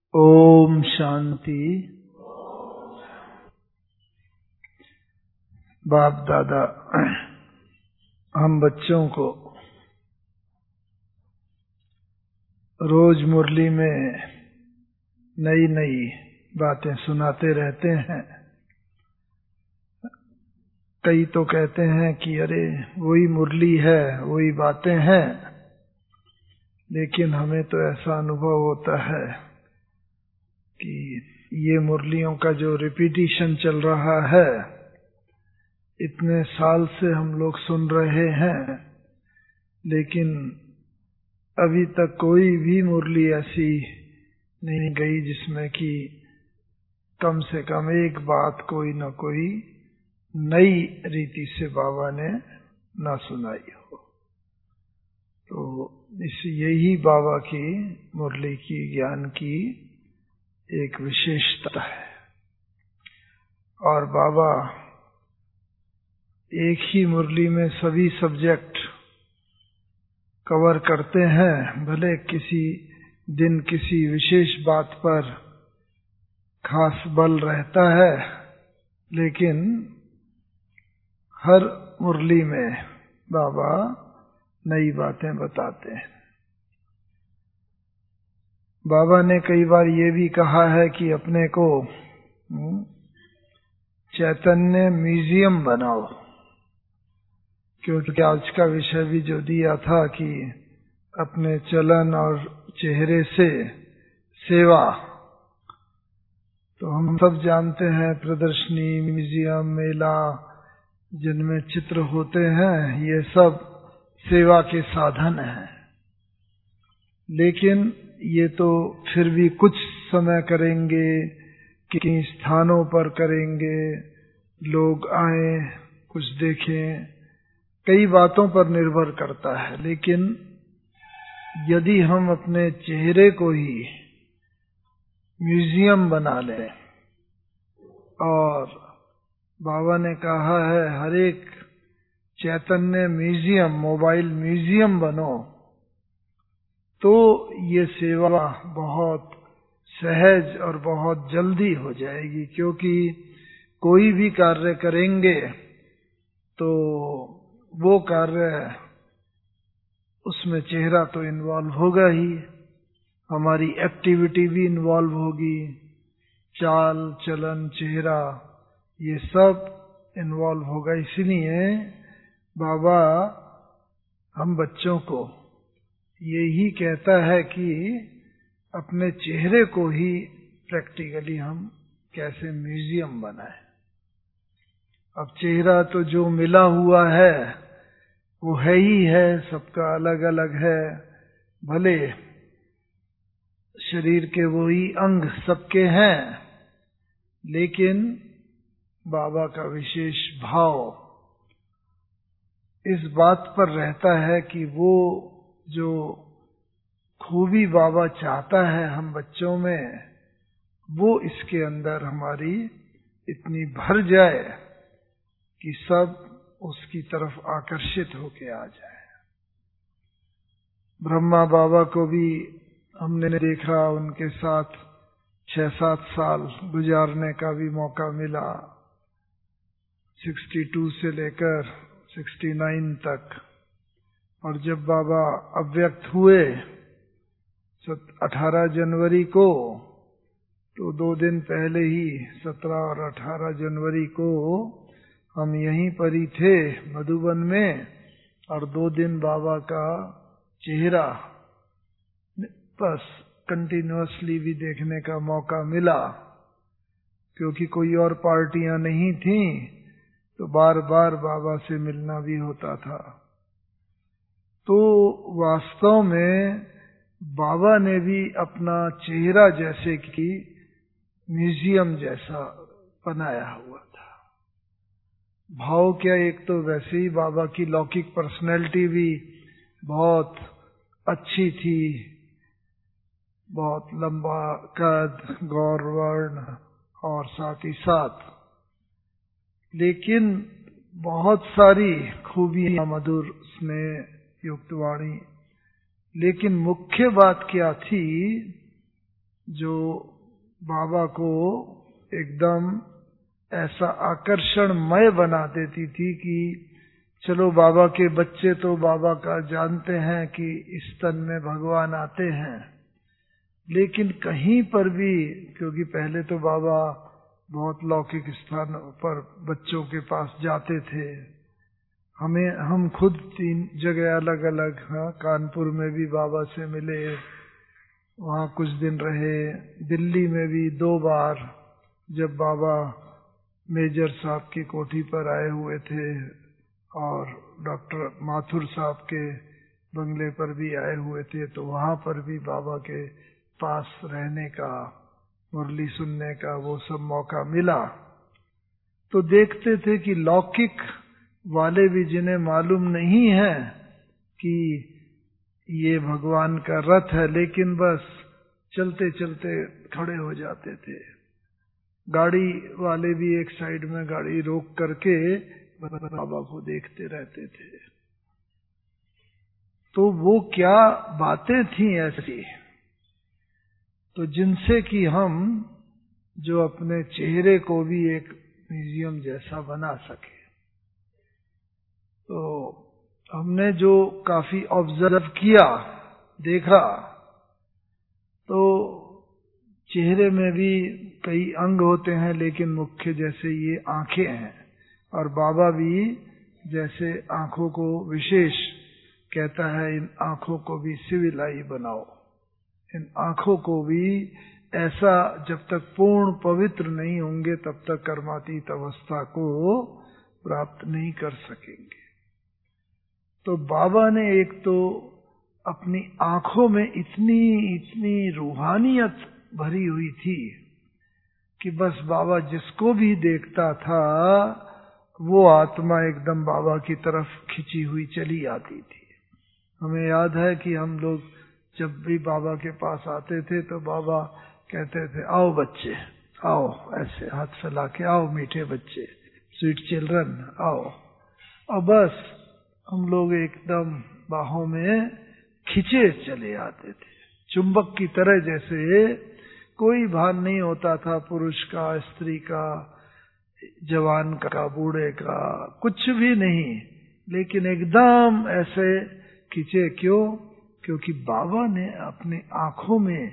ओम शांति। बाप दादा हम बच्चों को रोज मुरली में नई नई बातें सुनाते रहते हैं। कई तो कहते हैं कि अरे वही मुरली है, वही बातें हैं, लेकिन हमें तो ऐसा अनुभव होता है कि ये मुरलियों का जो रिपीटिशन चल रहा है, इतने साल से हम लोग सुन रहे हैं, लेकिन अभी तक कोई भी मुरली ऐसी नहीं गई जिसमें कि कम से कम एक बात कोई न कोई नई रीति से बाबा ने ना सुनाई हो। तो यही बाबा की मुरली की ज्ञान की एक विशेषता है। और बाबा एक ही मुरली में सभी सब्जेक्ट कवर करते हैं। भले किसी दिन किसी विशेष बात पर खास बल रहता है, लेकिन हर मुरली में बाबा नई बातें बताते हैं। बाबा ने कई बार ये भी कहा है कि अपने को चैतन्य म्यूजियम बनाओ, क्योंकि आज का विषय भी जो दिया था कि अपने चलन और चेहरे से सेवा, तो हम सब जानते हैं प्रदर्शनी, म्यूजियम, मेला जिनमें चित्र होते हैं, ये सब सेवा के साधन हैं। लेकिन ये तो फिर भी कुछ समय करेंगे, किन्हीं स्थानों पर करेंगे, लोग आए कुछ देखें, कई बातों पर निर्भर करता है। लेकिन यदि हम अपने चेहरे को ही म्यूजियम बना लें, और बाबा ने कहा है हर एक चैतन्य म्यूजियम, मोबाइल म्यूजियम बनो, तो ये सेवा बहुत सहज और बहुत जल्दी हो जाएगी। क्योंकि कोई भी कार्य करेंगे तो वो कार्य, उसमें चेहरा तो इन्वॉल्व होगा ही, हमारी एक्टिविटी भी इन्वॉल्व होगी, चाल चलन चेहरा ये सब इन्वॉल्व होगा। इसलिए बाबा हम बच्चों को यही कहता है कि अपने चेहरे को ही प्रैक्टिकली हम कैसे म्यूजियम बनाएं। अब चेहरा तो जो मिला हुआ है वो है ही है, सबका अलग अलग है। भले शरीर के वही अंग सबके हैं, लेकिन बाबा का विशेष भाव इस बात पर रहता है कि वो जो खूबी बाबा चाहता है हम बच्चों में, वो इसके अंदर हमारी इतनी भर जाए कि सब उसकी तरफ आकर्षित होके आ जाए। ब्रह्मा बाबा को भी हमने देखा, उनके साथ 6-7 साल गुजारने का भी मौका मिला, 62 से लेकर 69 तक। और जब बाबा अव्यक्त हुए 18 जनवरी को, तो 2 दिन पहले ही 17 और 18 जनवरी को हम यहीं पर ही थे मधुबन में, और 2 दिन बाबा का चेहरा बस कंटिन्यूअसली भी देखने का मौका मिला। क्योंकि कोई और पार्टियां नहीं थीं, तो बार बार बाबा से मिलना भी होता था। तो वास्तव में बाबा ने भी अपना चेहरा जैसे कि म्यूजियम जैसा बनाया हुआ था। भाव क्या, एक तो वैसे ही बाबा की लौकिक पर्सनैलिटी भी बहुत अच्छी थी, बहुत लंबा कद, गौर वर्ण, और साथ ही साथ लेकिन बहुत सारी खूबियां, मधुर स्नेह युक्त वाणी। लेकिन मुख्य बात क्या थी, जो बाबा को एकदम ऐसा आकर्षणमय बना देती थी कि चलो बाबा के बच्चे तो बाबा का जानते हैं कि इस तन में भगवान आते हैं, लेकिन कहीं पर भी, क्योंकि पहले तो बाबा बहुत लौकिक स्थानों पर बच्चों के पास जाते थे, हम खुद 3 जगह अलग अलग, कानपुर में भी बाबा से मिले, वहाँ कुछ दिन रहे, दिल्ली में भी 2 बार जब बाबा मेजर साहब की कोठी पर आए हुए थे और डॉक्टर माथुर साहब के बंगले पर भी आए हुए थे, तो वहाँ पर भी बाबा के पास रहने का, मुरली सुनने का वो सब मौका मिला। तो देखते थे कि लौकिक वाले भी, जिन्हें मालूम नहीं है कि ये भगवान का रथ है, लेकिन बस चलते चलते खड़े हो जाते थे। गाड़ी वाले भी एक साइड में गाड़ी रोक करके बाबा को देखते रहते थे। तो वो क्या बातें थी ऐसी, तो जिनसे कि हम जो अपने चेहरे को भी एक म्यूजियम जैसा बना सके। तो हमने जो काफी ऑब्जर्व किया, देखा, तो चेहरे में भी कई अंग होते हैं, लेकिन मुख्य जैसे ये आंखें हैं, और बाबा भी जैसे आंखों को विशेष कहता है, इन आंखों को भी सिविलाई बनाओ, इन आंखों को भी ऐसा, जब तक पूर्ण पवित्र नहीं होंगे तब तक कर्मातीत अवस्था को प्राप्त नहीं कर सकेंगे। तो बाबा ने एक तो अपनी आंखों में इतनी रूहानियत भरी हुई थी कि बस बाबा जिसको भी देखता था वो आत्मा एकदम बाबा की तरफ खिंची हुई चली आती थी। हमें याद है कि हम लोग जब भी बाबा के पास आते थे तो बाबा कहते थे, आओ बच्चे आओ, ऐसे हाथ फैला के, आओ मीठे बच्चे, स्वीट चिल्ड्रन आओ। और बस हम लोग एकदम बाहों में खिंचे चले आते थे, चुंबक की तरह, जैसे कोई भान नहीं होता था पुरुष का, स्त्री का, जवान का, बूढ़े का, कुछ भी नहीं, लेकिन एकदम ऐसे खिंचे। क्यों? क्योंकि बाबा ने अपने आंखों में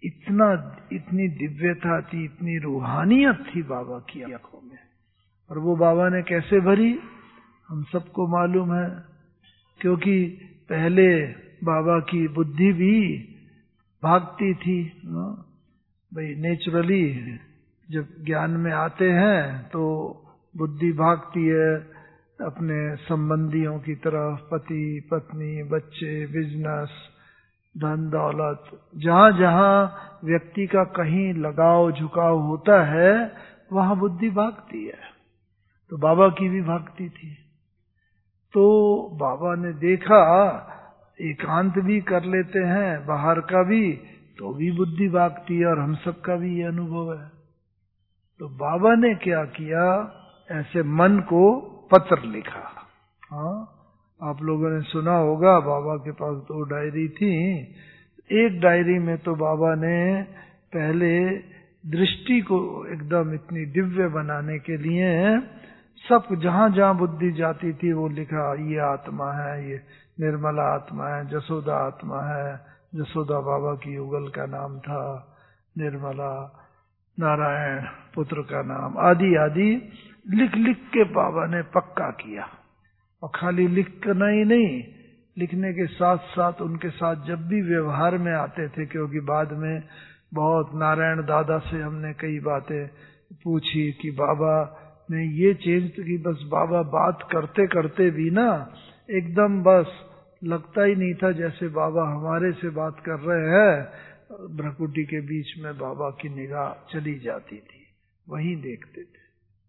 इतनी दिव्यता थी, इतनी रूहानियत थी बाबा की आंखों में। और वो बाबा ने कैसे भरी, हम सबको मालूम है, क्योंकि पहले बाबा की बुद्धि भी भागती थी। भाई नेचुरली जब ज्ञान में आते हैं तो बुद्धि भागती है अपने संबंधियों की तरफ, पति पत्नी, बच्चे, बिजनेस, धन दौलत, जहां जहां व्यक्ति का कहीं लगाव झुकाव होता है वहां बुद्धि भागती है। तो बाबा की भी भागती थी। तो बाबा ने देखा एकांत भी कर लेते हैं, बाहर का भी, तो भी बुद्धि भागती है, और हम सबका भी ये अनुभव है। तो बाबा ने क्या किया, ऐसे मन को पत्र लिखा। हाँ, आप लोगों ने सुना होगा, बाबा के पास 2 डायरी थी। एक डायरी में तो बाबा ने पहले दृष्टि को एकदम इतनी दिव्य बनाने के लिए सब जहां जहां बुद्धि जाती थी वो लिखा, ये आत्मा है, ये निर्मला आत्मा है, जसोदा आत्मा है, जसोदा बाबा की युगल का नाम था, निर्मला, नारायण पुत्र का नाम, आदि आदि लिख लिख के बाबा ने पक्का किया। और खाली लिखना ही नहीं, लिखने के साथ साथ उनके साथ जब भी व्यवहार में आते थे, क्योंकि बाद में बहुत नारायण दादा से हमने कई बातें पूछी कि बाबा ने ये चेंज की, बस बाबा बात करते करते भी ना एकदम बस लगता ही नहीं था जैसे बाबा हमारे से बात कर रहे हैं। भ्रकुटी के बीच में बाबा की निगाह चली जाती थी, वहीं देखते थे।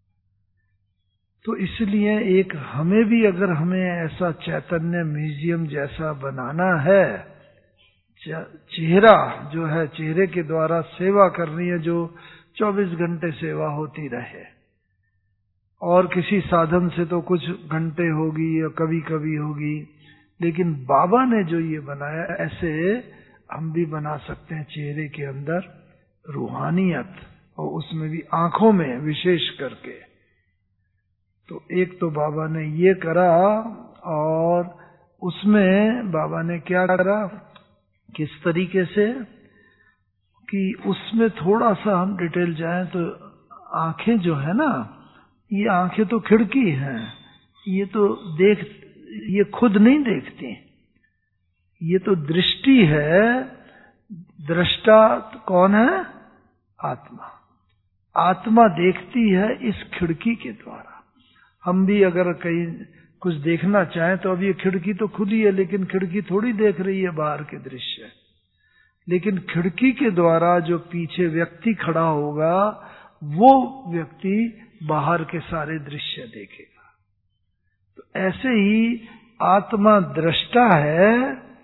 तो इसलिए एक हमें भी, अगर हमें ऐसा चैतन्य म्यूजियम जैसा बनाना है, चेहरा जो है, चेहरे के द्वारा सेवा करनी है, जो 24 घंटे सेवा होती रहे, और किसी साधन से तो कुछ घंटे होगी या कभी कभी होगी, लेकिन बाबा ने जो ये बनाया, ऐसे हम भी बना सकते हैं चेहरे के अंदर रूहानियत, और उसमें भी आंखों में विशेष करके। तो एक तो बाबा ने ये करा, और उसमें बाबा ने क्या करा, किस तरीके से कि उसमें थोड़ा सा हम डिटेल जाएं तो आंखें जो है ना, ये आंखें तो खिड़की हैं, ये तो ये खुद नहीं देखती, ये तो दृष्टि है। दृष्टा कौन है? आत्मा। आत्मा देखती है इस खिड़की के द्वारा। हम भी अगर कहीं कुछ देखना चाहें तो अब ये खिड़की तो खुद ही है, लेकिन खिड़की थोड़ी देख रही है बाहर के दृश्य। लेकिन खिड़की के द्वारा जो पीछे व्यक्ति खड़ा होगा, वो व्यक्ति बाहर के सारे दृश्य देखेगा। तो ऐसे ही आत्मा दृष्टा है,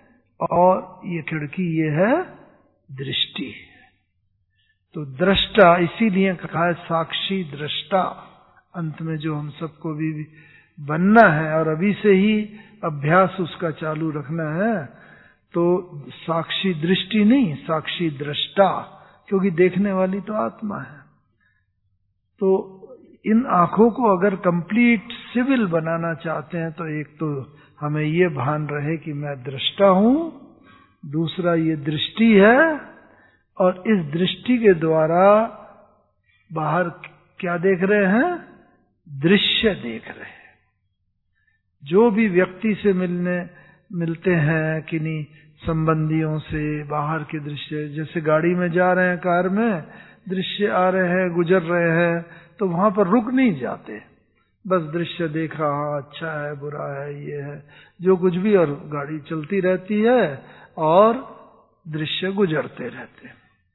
और ये खिड़की ये है दृष्टि। तो दृष्टा इसीलिए कहा है साक्षी दृष्टा। अंत में जो हम सबको भी बनना है, और अभी से ही अभ्यास उसका चालू रखना है, तो साक्षी दृष्टि नहीं, साक्षी दृष्टा, क्योंकि देखने वाली तो आत्मा है। तो इन आंखों को अगर कंप्लीट सिविल बनाना चाहते हैं, तो एक तो हमें ये भान रहे कि मैं दृष्टा हूं, दूसरा ये दृष्टि है, और इस दृष्टि के द्वारा बाहर क्या देख रहे हैं? दृश्य देख रहे हैं। जो भी व्यक्ति से मिलते हैं, किन्हीं संबंधियों से, बाहर के दृश्य, जैसे गाड़ी में जा रहे हैं, कार में दृश्य आ रहे हैं, गुजर रहे हैं, तो वहां पर रुक नहीं जाते, बस दृश्य देखा, अच्छा है, बुरा है, ये है, जो कुछ भी, और गाड़ी चलती रहती है और दृश्य गुजरते रहते हैं।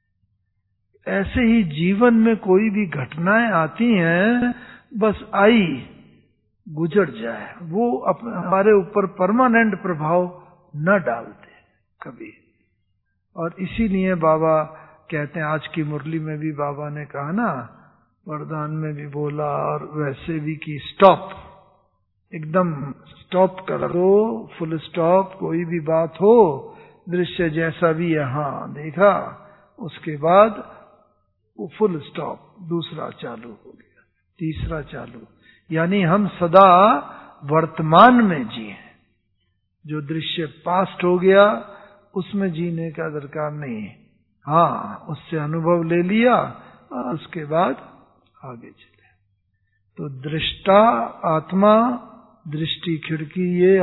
ऐसे ही जीवन में कोई भी घटनाएं आती हैं, बस आई गुजर जाए, वो हमारे ऊपर परमानेंट प्रभाव न डालते कभी। और इसीलिए बाबा कहते हैं, आज की मुरली में भी बाबा ने कहा ना, वरदान में भी बोला और वैसे भी, कि स्टॉप, एकदम स्टॉप कर दो, फुल स्टॉप। कोई भी बात हो, दृश्य जैसा भी यहां देखा, उसके बाद वो फुल स्टॉप, दूसरा चालू हो गया, तीसरा चालू। यानी हम सदा वर्तमान में जिए। जो दृश्य पास्ट हो गया उसमें जीने का दरकार नहीं है। हाँ, उससे अनुभव ले लिया और उसके बाद आगे चले। तो दृष्टा आत्मा, दृष्टि खिड़की, ये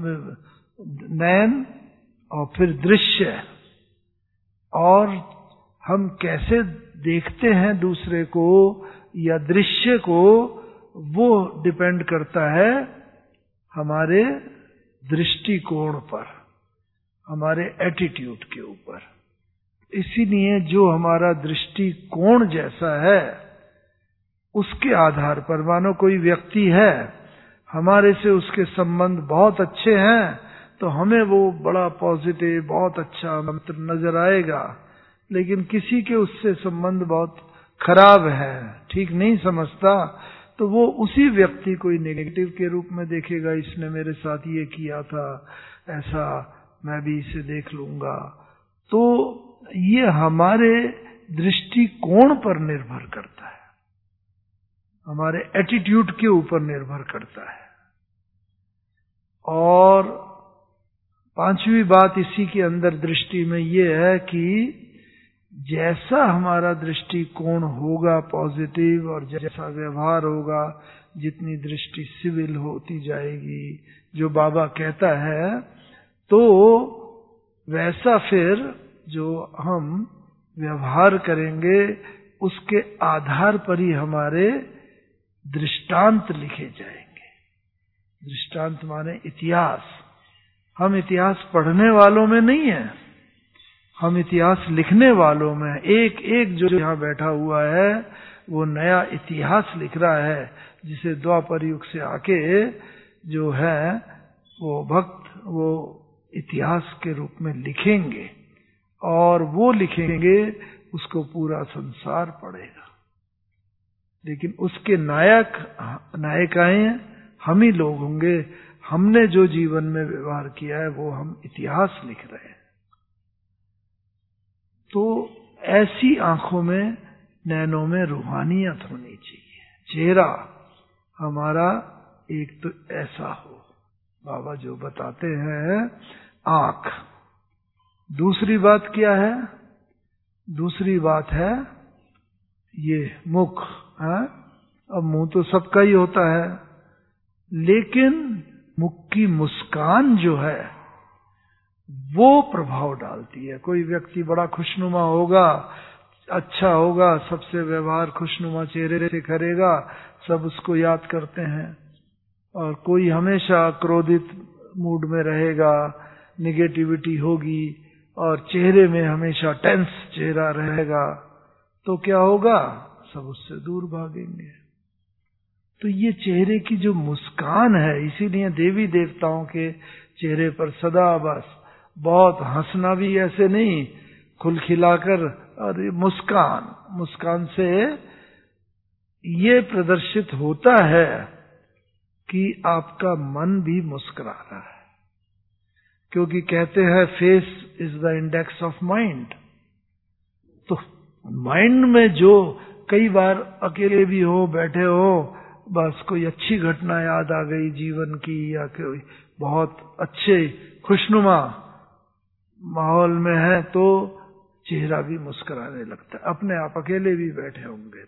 नयन, और फिर दृश्य। और हम कैसे देखते हैं दूसरे को या दृश्य को, वो डिपेंड करता है हमारे दृष्टिकोण पर, हमारे एटीट्यूड के ऊपर। इसीलिए जो हमारा दृष्टिकोण जैसा है, उसके आधार पर, मानो कोई व्यक्ति है, हमारे से उसके संबंध बहुत अच्छे हैं, तो हमें वो बड़ा पॉजिटिव, बहुत अच्छा मंत्र नजर आएगा। लेकिन किसी के उससे संबंध बहुत खराब है, ठीक नहीं समझता, तो वो उसी व्यक्ति को नेगेटिव के रूप में देखेगा। इसने मेरे साथ ये किया था, ऐसा मैं भी इसे देख लूंगा। तो ये हमारे दृष्टिकोण पर निर्भर करता है, हमारे एटीट्यूड के ऊपर निर्भर करता है। और पांचवी बात इसी के अंदर दृष्टि में ये है कि जैसा हमारा दृष्टिकोण होगा पॉजिटिव, और जैसा व्यवहार होगा, जितनी दृष्टि सिविल होती जाएगी, जो बाबा कहता है, तो वैसा फिर जो हम व्यवहार करेंगे, उसके आधार पर ही हमारे दृष्टांत लिखे जाएंगे। दृष्टांत माने इतिहास। हम इतिहास पढ़ने वालों में नहीं है, हम इतिहास लिखने वालों में। एक एक जो यहाँ बैठा हुआ है, वो नया इतिहास लिख रहा है, जिसे द्वापर युग से आके जो है वो भक्त वो इतिहास के रूप में लिखेंगे, और वो लिखेंगे, उसको पूरा संसार पढ़ेगा। लेकिन उसके नायिकाएं हम ही लोग होंगे। हमने जो जीवन में व्यवहार किया है, वो हम इतिहास लिख रहे हैं। तो ऐसी आंखों में, नैनों में रूहानियत होनी चाहिए। चेहरा हमारा एक तो ऐसा हो, बाबा जो बताते हैं आंख। दूसरी बात क्या है? दूसरी बात है ये मुख। अब मुंह तो सबका ही होता है, लेकिन मुख की मुस्कान जो है वो प्रभाव डालती है। कोई व्यक्ति बड़ा खुशनुमा होगा, अच्छा होगा, सबसे व्यवहार खुशनुमा चेहरे से करेगा, सब उसको याद करते हैं। और कोई हमेशा क्रोधित मूड में रहेगा, निगेटिविटी होगी और चेहरे में हमेशा टेंस चेहरा रहेगा, तो क्या होगा? सब उससे दूर भागेंगे। तो ये चेहरे की जो मुस्कान है, इसीलिए देवी देवताओं के चेहरे पर सदा बस बहुत हंसना भी ऐसे नहीं, खुलखिलाकर, और मुस्कान से ये प्रदर्शित होता है कि आपका मन भी मुस्कुरा रहा है। क्योंकि कहते हैं face is the index of mind. तो माइंड में जो कई बार अकेले भी हो, बैठे हो, बस कोई अच्छी घटना याद आ गई जीवन की, या कोई बहुत अच्छे खुशनुमा माहौल में है, तो चेहरा भी मुस्कुराने लगता है, अपने आप अकेले भी बैठे होंगे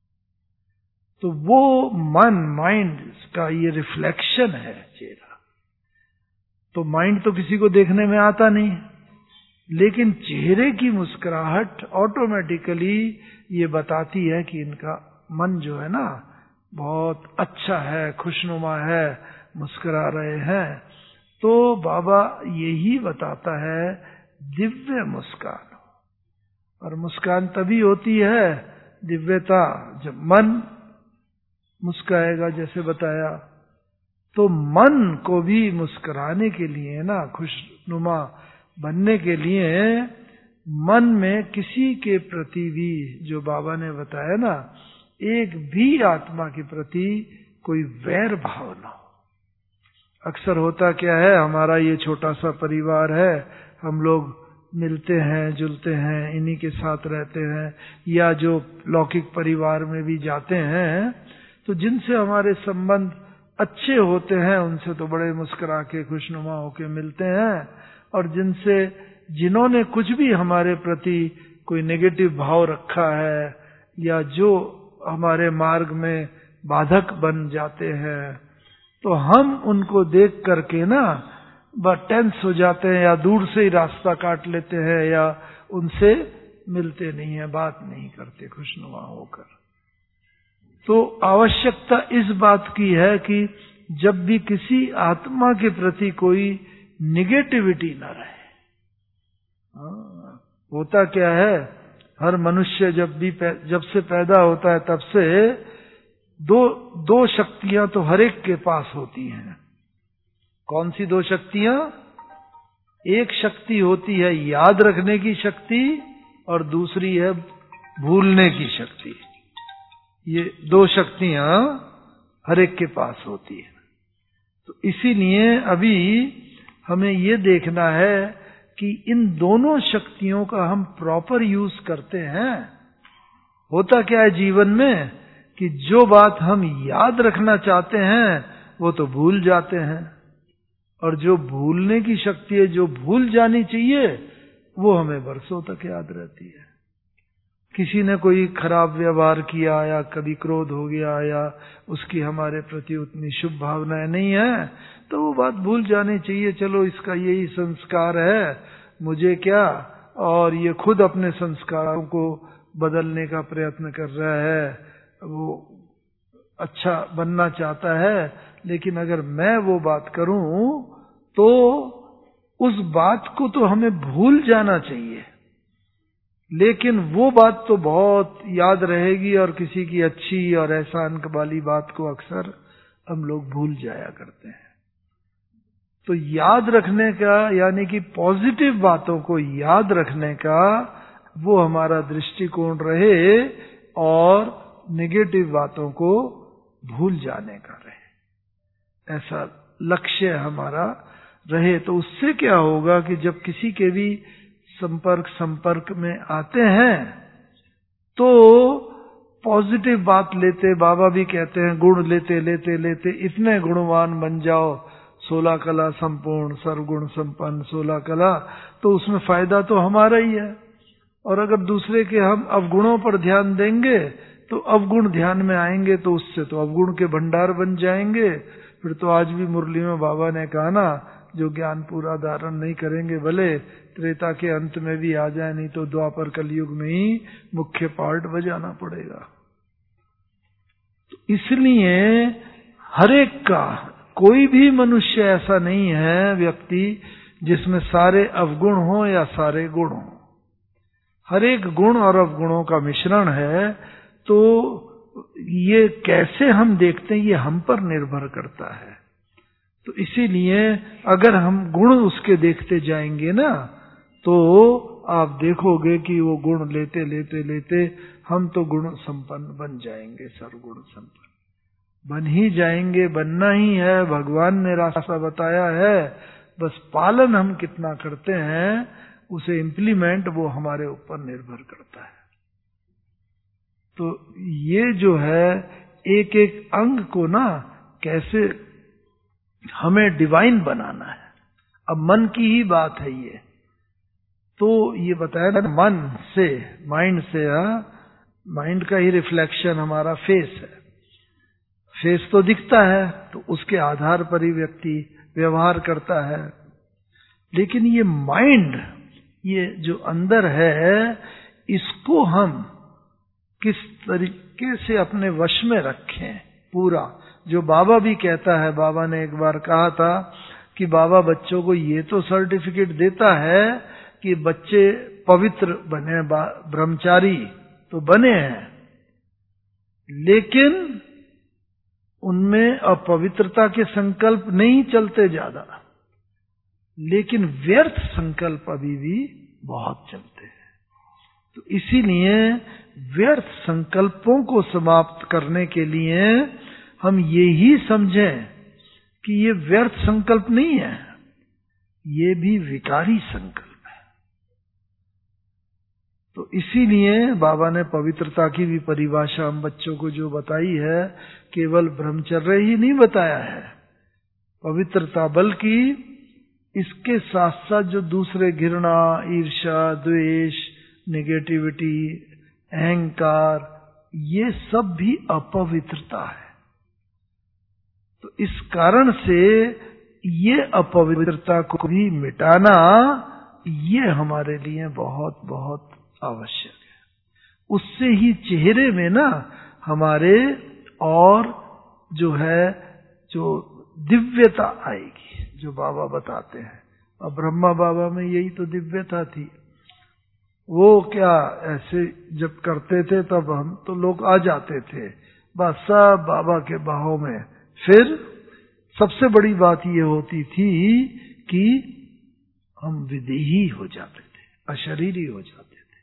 तो वो माइंड का ये रिफ्लेक्शन है चेहरा। तो माइंड तो किसी को देखने में आता नहीं, लेकिन चेहरे की मुस्कुराहट ऑटोमेटिकली ये बताती है कि इनका मन जो है ना बहुत अच्छा है, खुशनुमा है, मुस्कुरा रहे हैं। तो बाबा यही बताता है दिव्य मुस्कान। और मुस्कान तभी होती है दिव्यता जब मन मुस्काएगा, जैसे बताया। तो मन को भी मुस्कुराने के लिए ना, खुशनुमा बनने के लिए मन में किसी के प्रति भी, जो बाबा ने बताया ना, एक भी आत्मा के प्रति कोई वैर भाव ना हो। अक्सर होता क्या है, हमारा ये छोटा सा परिवार है, हम लोग मिलते हैं, जुलते हैं, इन्हीं के साथ रहते हैं, या जो लौकिक परिवार में भी जाते हैं, तो जिनसे हमारे संबंध अच्छे होते हैं उनसे तो बड़े मुस्कुरा के खुशनुमा होके मिलते हैं, और जिन्होंने कुछ भी हमारे प्रति कोई नेगेटिव भाव रखा है, या जो हमारे मार्ग में बाधक बन जाते हैं, तो हम उनको देख करके ना बस टेंस हो जाते हैं, या दूर से ही रास्ता काट लेते हैं, या उनसे मिलते नहीं है, बात नहीं करते खुशनुमा होकर। तो आवश्यकता इस बात की है कि जब भी किसी आत्मा के प्रति कोई निगेटिविटी न रहे। होता क्या है, हर मनुष्य जब से पैदा होता है तब से दो शक्तियां तो हर एक के पास होती हैं। कौन सी दो शक्तियां? एक शक्ति होती है याद रखने की शक्ति, और दूसरी है भूलने की शक्ति। ये दो शक्तियां हर एक के पास होती है। तो इसीलिए अभी हमें ये देखना है कि इन दोनों शक्तियों का हम प्रॉपर यूज करते हैं। होता क्या है जीवन में कि जो बात हम याद रखना चाहते हैं वो तो भूल जाते हैं, और जो भूलने की शक्ति है, जो भूल जानी चाहिए, वो हमें बरसों तक याद रहती है। किसी ने कोई खराब व्यवहार किया, या कभी क्रोध हो गया, या उसकी हमारे प्रति उतनी शुभ भावनाएं नहीं है, तो वो बात भूल जानी चाहिए। चलो इसका यही संस्कार है, मुझे क्या, और ये खुद अपने संस्कारों को बदलने का प्रयत्न कर रहा है, वो अच्छा बनना चाहता है। लेकिन अगर मैं वो बात करूं तो उस बात को तो हमें भूल जाना चाहिए, लेकिन वो बात तो बहुत याद रहेगी, और किसी की अच्छी और एहसान वाली बात को अक्सर हम लोग भूल जाया करते हैं। तो याद रखने का, यानी कि पॉजिटिव बातों को याद रखने का वो हमारा दृष्टिकोण रहे, और नेगेटिव बातों को भूल जाने का रहे, ऐसा लक्ष्य हमारा रहे। तो उससे क्या होगा कि जब किसी के भी संपर्क में आते हैं तो पॉजिटिव बात लेते, बाबा भी कहते हैं गुण लेते लेते लेते इतने गुणवान बन जाओ, 16 कला संपूर्ण सर्वगुण संपन्न 16 कला, तो उसमें फायदा तो हमारा ही है। और अगर दूसरे के हम अवगुणों पर ध्यान देंगे तो अवगुण ध्यान में आएंगे, तो उससे तो अवगुण के भंडार बन जाएंगे। फिर तो आज भी मुरली में बाबा ने कहा ना, जो ज्ञान पूरा धारण नहीं करेंगे भले त्रेता के अंत में भी आ जाए, नहीं तो द्वापर कलयुग में ही मुख्य पार्ट बजाना पड़ेगा। तो इसलिए हर एक का, कोई भी मनुष्य ऐसा नहीं है व्यक्ति जिसमें सारे अवगुण हो या सारे गुण हो। हर एक गुण और अवगुणों का मिश्रण है। तो ये कैसे हम देखते हैं ये हम पर निर्भर करता है। तो इसीलिए अगर हम गुण उसके देखते जाएंगे ना, तो आप देखोगे कि वो गुण लेते लेते लेते हम तो गुण संपन्न बन जाएंगे, सर्वगुण संपन्न बन ही जाएंगे, बनना ही है। भगवान ने रास्ता बताया है, बस पालन हम कितना करते हैं, उसे इम्प्लीमेंट वो हमारे ऊपर निर्भर करता है। तो ये जो है एक एक अंग को ना कैसे हमें डिवाइन बनाना है। अब मन की ही बात है ये, तो ये बताया ना, मन से, माइंड से, माइंड का ही रिफ्लेक्शन हमारा फेस है। फेस तो दिखता है, तो उसके आधार पर ही व्यक्ति व्यवहार करता है। लेकिन ये माइंड, ये जो अंदर है, इसको हम किस तरीके से अपने वश में रखें पूरा, जो बाबा भी कहता है। बाबा ने एक बार कहा था कि बाबा बच्चों को ये तो सर्टिफिकेट देता है कि बच्चे पवित्र बने, ब्रह्मचारी तो बने हैं, लेकिन उनमें अपवित्रता के संकल्प नहीं चलते ज्यादा, लेकिन व्यर्थ संकल्प अभी भी बहुत चलते हैं। तो इसीलिए व्यर्थ संकल्पों को समाप्त करने के लिए हम ये ही समझें कि ये व्यर्थ संकल्प नहीं है, ये भी विकारी संकल्प है। तो इसीलिए बाबा ने पवित्रता की भी परिभाषा हम बच्चों को जो बताई है, केवल ब्रह्मचर्य ही नहीं बताया है पवित्रता, बल्कि इसके साथ साथ जो दूसरे घृणा, ईर्ष्या, द्वेष, नेगेटिविटी, अहंकार, ये सब भी अपवित्रता है। तो इस कारण से ये अपवित्रता को भी मिटाना, ये हमारे लिए बहुत बहुत आवश्यक है। उससे ही चेहरे में ना हमारे और जो है जो दिव्यता आएगी, जो बाबा बताते हैं। और ब्रह्मा बाबा में यही तो दिव्यता थी। वो क्या ऐसे जब करते थे तब हम तो लोग आ जाते थे बस सब बाबा के बाहों में। फिर सबसे बड़ी बात ये होती थी कि हम विदेही हो जाते थे, अशरीरी हो जाते थे।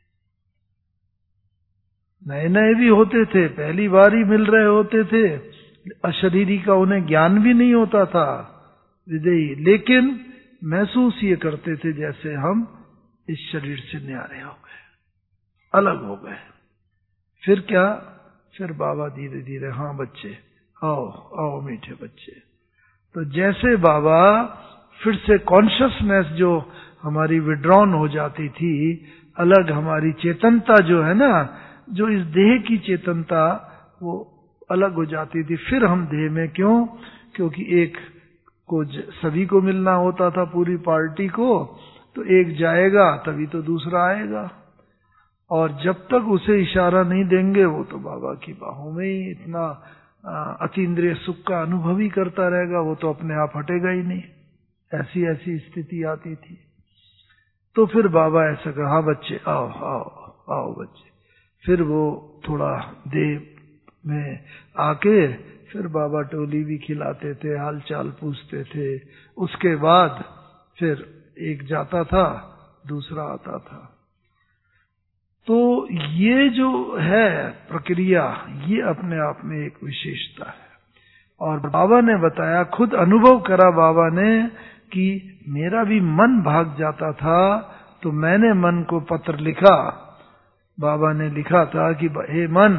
नए नए भी होते थे, पहली बार ही मिल रहे होते थे, अशरीरी का उन्हें ज्ञान भी नहीं होता था, विदेही, लेकिन महसूस ये करते थे जैसे हम इस शरीर से न्यारे हो गए, अलग हो गए। फिर क्या, फिर बाबा धीरे धीरे, हाँ बच्चे आओ आओ मीठे बच्चे। तो जैसे बाबा फिर से कॉन्शियसनेस जो हमारी विड्रॉन हो जाती थी, अलग हमारी चेतनता जो है ना, जो इस देह की चेतनता वो अलग हो जाती थी। फिर हम देह में क्यों, क्योंकि एक को सभी को मिलना होता था, पूरी पार्टी को, तो एक जाएगा तभी तो दूसरा आएगा। और जब तक उसे इशारा नहीं देंगे वो तो बाबा की बाहों में ही इतना अतीन्द्रिय सुख का अनुभव ही करता रहेगा, वो तो अपने आप हटेगा ही नहीं। ऐसी ऐसी स्थिति आती थी। तो फिर बाबा ऐसा कहा, हाँ बच्चे आओ आओ आओ बच्चे। फिर वो थोड़ा देह में आके फिर बाबा टोली भी खिलाते थे, हाल चाल पूछते थे। उसके बाद फिर एक जाता था, दूसरा आता था। तो ये जो है प्रक्रिया, ये अपने आप में एक विशेषता है। और बाबा ने बताया, खुद अनुभव करा बाबा ने कि मेरा भी मन भाग जाता था तो मैंने मन को पत्र लिखा। बाबा ने लिखा था कि हे मन,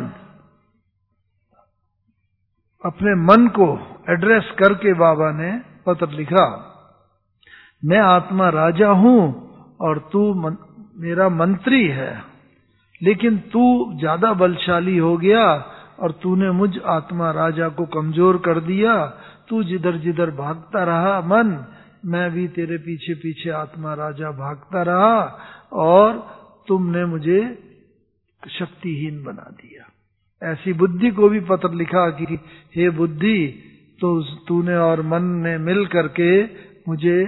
अपने मन को एड्रेस करके बाबा ने पत्र लिखा, मैं आत्मा राजा हूं और तू मेरा मंत्री है, लेकिन तू ज्यादा बलशाली हो गया और तूने मुझ आत्मा राजा को कमजोर कर दिया। तू जिधर जिधर भागता रहा मन, मैं भी तेरे पीछे पीछे आत्मा राजा भागता रहा और तुमने मुझे शक्तिहीन बना दिया। ऐसी बुद्धि को भी पत्र लिखा कि हे बुद्धि, तो तूने और मन ने मिल करके मुझे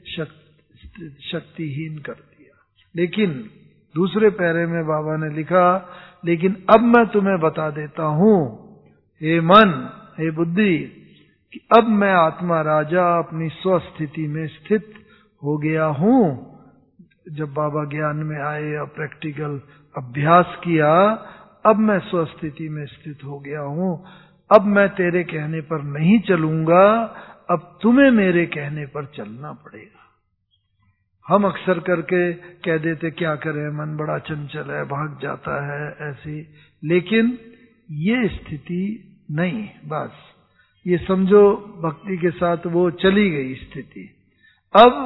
शक्तिहीन कर दिया। लेकिन दूसरे पैरे में बाबा ने लिखा, लेकिन अब मैं तुम्हें बता देता हूं हे मन, हे बुद्धि, कि अब मैं आत्मा राजा अपनी स्वस्थिति में स्थित हो गया हूं। जब बाबा ज्ञान में आए और प्रैक्टिकल अभ्यास किया, अब मैं स्वस्थिति में स्थित हो गया हूं। अब मैं तेरे कहने पर नहीं चलूंगा, अब तुम्हें मेरे कहने पर चलना पड़ेगा। हम अक्सर करके कह देते क्या करें, मन बड़ा चंचल है, भाग जाता है ऐसी, लेकिन ये स्थिति नहीं। बस ये समझो भक्ति के साथ वो चली गई स्थिति। अब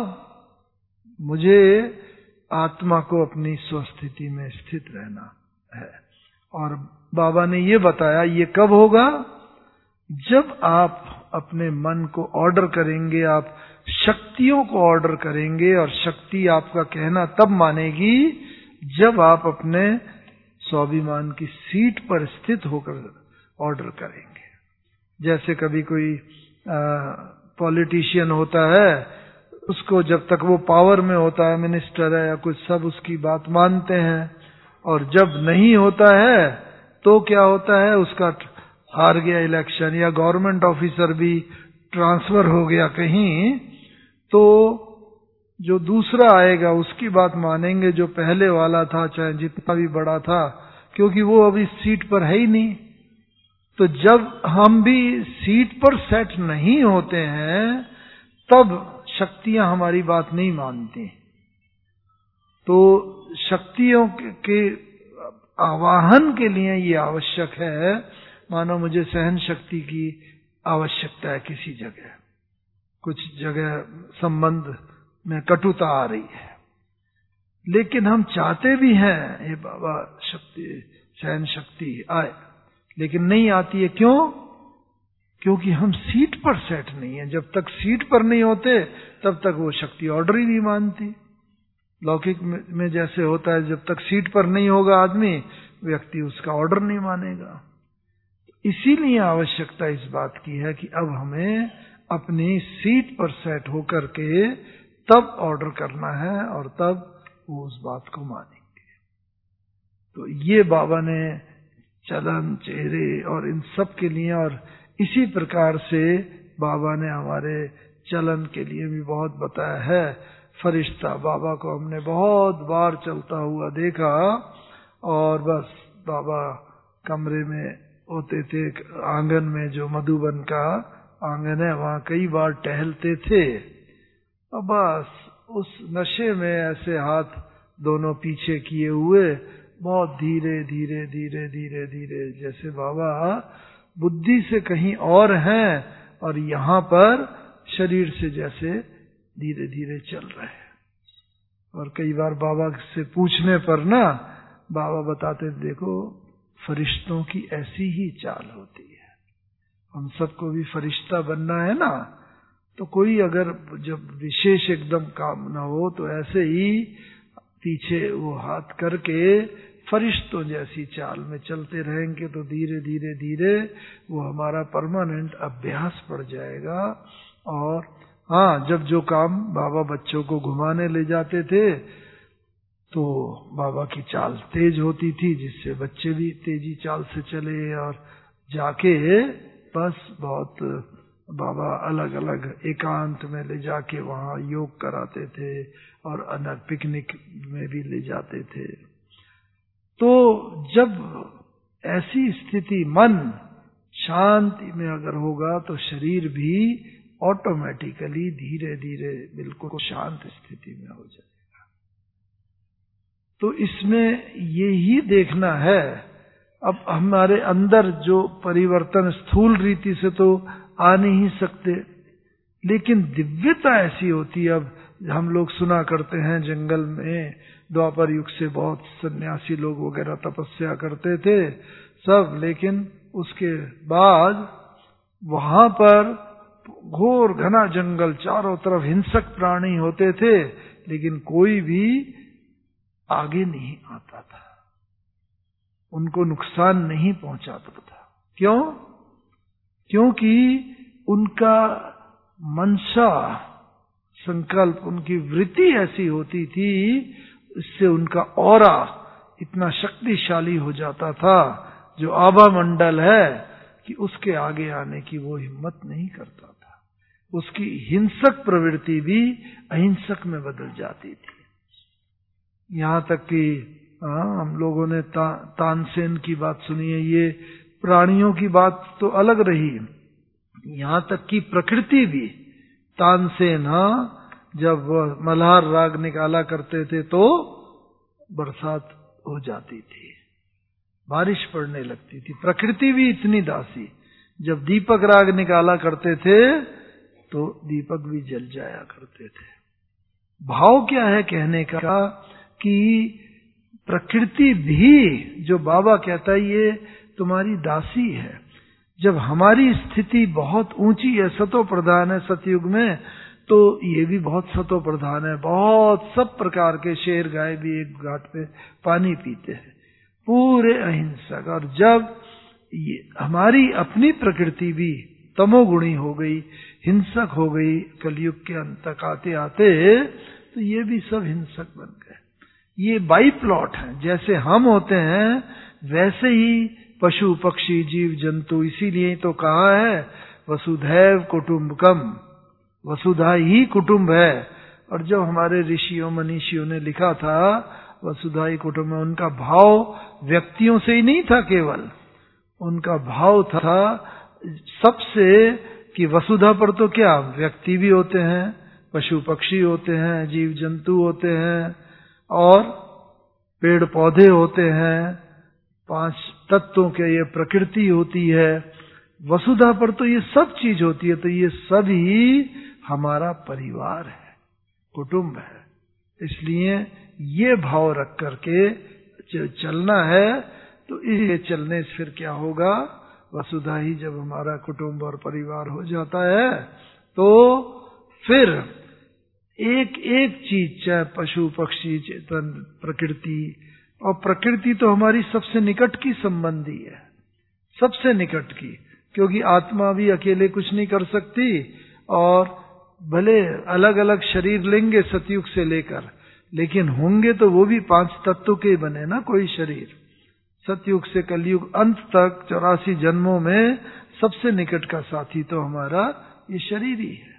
मुझे आत्मा को अपनी स्वस्थिति में स्थित रहना है। और बाबा ने ये बताया, ये कब होगा? जब आप अपने मन को ऑर्डर करेंगे, आप शक्तियों को ऑर्डर करेंगे, और शक्ति आपका कहना तब मानेगी जब आप अपने स्वाभिमान की सीट पर स्थित होकर ऑर्डर करेंगे। जैसे कभी कोई पॉलिटिशियन होता है, उसको जब तक वो पावर में होता है, मिनिस्टर है या कुछ, सब उसकी बात मानते हैं, और जब नहीं होता है तो क्या होता है, उसका हार गया इलेक्शन या गवर्नमेंट ऑफिसर भी ट्रांसफर हो गया कहीं, तो जो दूसरा आएगा उसकी बात मानेंगे, जो पहले वाला था चाहे जितना भी बड़ा था, क्योंकि वो अभी सीट पर है ही नहीं। तो जब हम भी सीट पर सेट नहीं होते हैं, तब शक्तियां हमारी बात नहीं मानती। तो शक्तियों के आवाहन के लिए ये आवश्यक है, मानो मुझे सहन शक्ति की आवश्यकता है किसी जगह, कुछ जगह संबंध में कटुता आ रही है, लेकिन हम चाहते भी हैं ये बाबा शक्ति, सहन शक्ति आए, लेकिन नहीं आती है। क्यों? क्योंकि हम सीट पर सेट नहीं है। जब तक सीट पर नहीं होते तब तक वो शक्ति ऑर्डर ही नहीं मानती। लौकिक में जैसे होता है, जब तक सीट पर नहीं होगा आदमी, व्यक्ति उसका ऑर्डर नहीं मानेगा। इसीलिए आवश्यकता इस बात की है कि अब हमें अपनी सीट पर सेट होकर के तब ऑर्डर करना है, और तब वो उस बात को मानेंगे। तो ये बाबा ने चलन, चेहरे और इन सब के लिए, और इसी प्रकार से बाबा ने हमारे चलन के लिए भी बहुत बताया है। फरिश्ता बाबा को हमने बहुत बार चलता हुआ देखा, और बस बाबा कमरे में होते थे, आंगन में, जो मधुबन का आंगन है, वहां कई बार टहलते थे, और बस उस नशे में ऐसे हाथ दोनों पीछे किए हुए, बहुत धीरे धीरे धीरे धीरे धीरे, जैसे बाबा बुद्धि से कहीं और हैं और यहाँ पर शरीर से जैसे धीरे धीरे चल रहे हैं। और कई बार बाबा से पूछने पर ना, बाबा बताते, देखो फरिश्तों की ऐसी ही चाल होती है, हम सबको भी फरिश्ता बनना है ना, तो कोई अगर जब विशेष एकदम काम ना हो तो ऐसे ही पीछे वो हाथ करके फरिश्तों जैसी चाल में चलते रहेंगे, तो धीरे धीरे धीरे वो हमारा परमानेंट अभ्यास पड़ जाएगा। और हाँ, जब जो काम बाबा बच्चों को घुमाने ले जाते थे, तो बाबा की चाल तेज होती थी, जिससे बच्चे भी तेजी चाल से चले, और जाके बस बहुत बाबा अलग अलग एकांत में ले जाके वहां योग कराते थे, और अलग पिकनिक में भी ले जाते थे। तो जब ऐसी स्थिति, मन शांति में अगर होगा, तो शरीर भी ऑटोमेटिकली धीरे धीरे बिल्कुल शांत स्थिति में हो जाएगा। तो इसमें यही देखना है। अब हमारे अंदर जो परिवर्तन स्थूल रीति से तो आ नहीं सकते, लेकिन दिव्यता ऐसी होती है। अब हम लोग सुना करते हैं जंगल में द्वापर युग से बहुत सन्यासी लोग वगैरह तपस्या करते थे सब, लेकिन उसके बाद वहां पर घोर घना जंगल, चारों तरफ हिंसक प्राणी होते थे, लेकिन कोई भी आगे नहीं आता था, उनको नुकसान नहीं पहुंचाता था। क्यों? क्योंकि उनका मनसा, संकल्प, उनकी वृत्ति ऐसी होती थी, इससे उनका ऑरा इतना शक्तिशाली हो जाता था, जो आभा मंडल है, कि उसके आगे आने की वो हिम्मत नहीं करता था। उसकी हिंसक प्रवृत्ति भी अहिंसक में बदल जाती थी। यहां तक कि हम लोगों ने तानसेन की बात सुनी है। ये प्राणियों की बात तो अलग रही, यहां तक कि प्रकृति भी, तानसेन जब मल्हार राग निकाला करते थे तो बरसात हो जाती थी, बारिश पड़ने लगती थी। प्रकृति भी इतनी दासी। जब दीपक राग निकाला करते थे तो दीपक भी जल जाया करते थे। भाव क्या है कहने का कि प्रकृति भी, जो बाबा कहता है, ये तुम्हारी दासी है। जब हमारी स्थिति बहुत ऊंची है, सतो प्रधान है सतयुग में, तो ये भी बहुत सतो प्रधान है। बहुत सब प्रकार के शेर गाय भी एक घाट पे पानी पीते हैं, पूरे अहिंसक। और जब ये हमारी अपनी प्रकृति भी तमोगुणी हो गई, हिंसक हो गई, कलयुग के अंत तक आते आते, तो ये भी सब हिंसक बन गए। ये बाई प्लॉट है। जैसे हम होते हैं वैसे ही पशु पक्षी जीव जंतु। इसीलिए तो कहा है वसुधैव कुटुंबकम, वसुधा ही कुटुंब है। और जब हमारे ऋषियों मनीषियों ने लिखा था वसुधा ही कुटुंब में, उनका भाव व्यक्तियों से ही नहीं था केवल, उनका भाव था सबसे, कि वसुधा पर तो क्या व्यक्ति भी होते हैं, पशु पक्षी होते हैं, जीव जंतु होते हैं, और पेड़ पौधे होते हैं, 5 तत्वों के ये प्रकृति होती है। वसुधा पर तो ये सब चीज होती है। तो ये सभी हमारा परिवार है, कुटुंब है। इसलिए ये भाव रख करके चलना है। तो ये चलने से फिर क्या होगा, वसुधा ही जब हमारा कुटुंब और परिवार हो जाता है, तो फिर एक एक चीज, चाहे पशु पक्षी, चेतन, प्रकृति, और प्रकृति तो हमारी सबसे निकट की संबंधी है, सबसे निकट की, क्योंकि आत्मा भी अकेले कुछ नहीं कर सकती। और भले अलग अलग शरीर लेंगे सतयुग से लेकर, लेकिन होंगे तो वो भी 5 तत्व के बने ना कोई शरीर। सतयुग से कलयुग अंत तक 84 जन्मों में सबसे निकट का साथी तो हमारा ये शरीर ही है।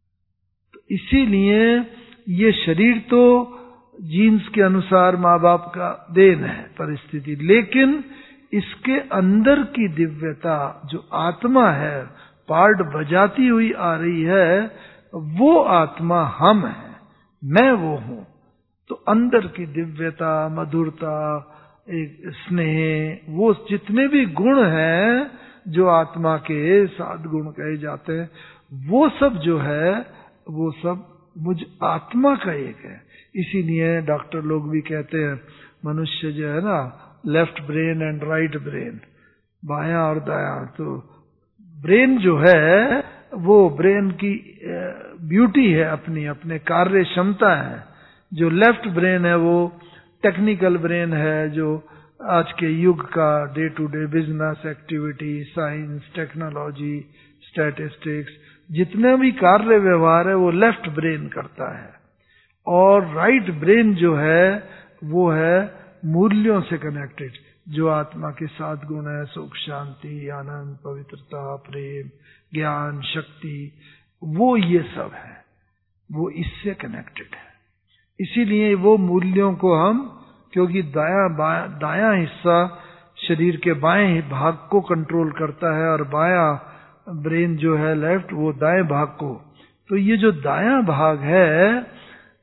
तो इसीलिए ये शरीर तो जीन्स के अनुसार माँ बाप का देन है परिस्थिति, लेकिन इसके अंदर की दिव्यता जो आत्मा है, पार्ट बजाती हुई आ रही है, वो आत्मा हम है, मैं वो हूं। तो अंदर की दिव्यता, मधुरता, एक स्नेह, वो जितने भी गुण हैं जो आत्मा के 7 गुण कहे जाते हैं, वो सब जो है, वो सब मुझ आत्मा का एक है। इसीलिए डॉक्टर लोग भी कहते हैं मनुष्य जो है ना, left brain and right brain, बायां और दायां। तो ब्रेन जो है वो ब्रेन की ब्यूटी है, अपनी अपने कार्य क्षमता है। जो लेफ्ट ब्रेन है वो टेक्निकल ब्रेन है, जो आज के युग का day to day business activity, science, technology, statistics, जितने भी कार्य व्यवहार है वो लेफ्ट ब्रेन करता है। और राइट ब्रेन जो है वो है मूल्यों से कनेक्टेड, जो आत्मा के 7 गुण है, सुख, शांति, आनंद, पवित्रता, प्रेम, ज्ञान, शक्ति, वो ये सब है, वो इससे कनेक्टेड है। इसीलिए वो मूल्यों को हम, क्योंकि दायां हिस्सा शरीर के बाएं भाग को कंट्रोल करता है, और बायां ब्रेन जो है लेफ्ट, वो दाएं भाग को। तो ये जो दायां भाग है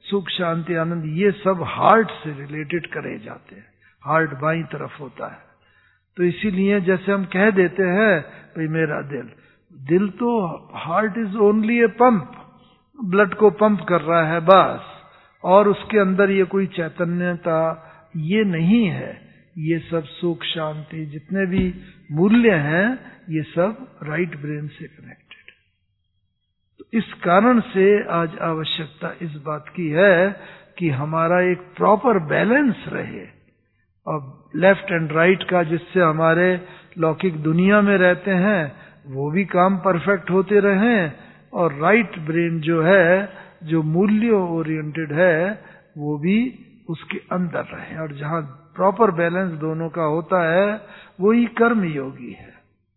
सुख शांति आनंद, ये सब हार्ट से रिलेटेड करे जाते हैं, हार्ट बाईं तरफ होता है। तो इसीलिए जैसे हम कह देते हैं भाई मेरा दिल तो heart is only a pump, blood को पंप कर रहा है बस, और उसके अंदर ये कोई चैतन्यता ये नहीं है। ये सब सुख शांति जितने भी मूल्य हैं ये सब राइट ब्रेन से कनेक्टेड। तो इस कारण से आज आवश्यकता इस बात की है कि हमारा एक प्रॉपर बैलेंस रहे, और लेफ्ट एंड राइट का, जिससे हमारे लौकिक दुनिया में रहते हैं वो भी काम परफेक्ट होते रहें, और राइट ब्रेन जो है, जो मूल्य ओरिएंटेड है, वो भी उसके अंदर रहे। और जहां प्रॉपर बैलेंस दोनों का होता है वही कर्म योगी है।